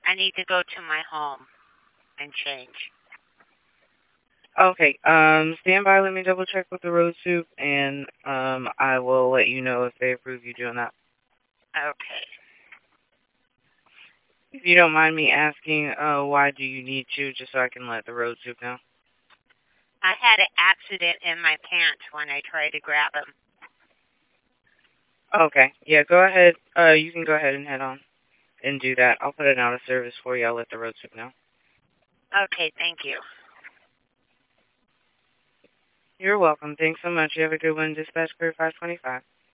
I need to go to my home and change. Okay, stand by. Let me double check with the road soup, and I will let you know if they approve you doing that. Okay. If you don't mind me asking, why do you need to, just so I can let the road soup know? I had an accident in my pants when I tried to grab them. Okay, yeah, go ahead. You can go ahead and head on and do that. I'll put it out of service for you. I'll let the road soup know. Okay, thank you. You're welcome. Thanks so much. You have a good one, Dispatch Crew 525.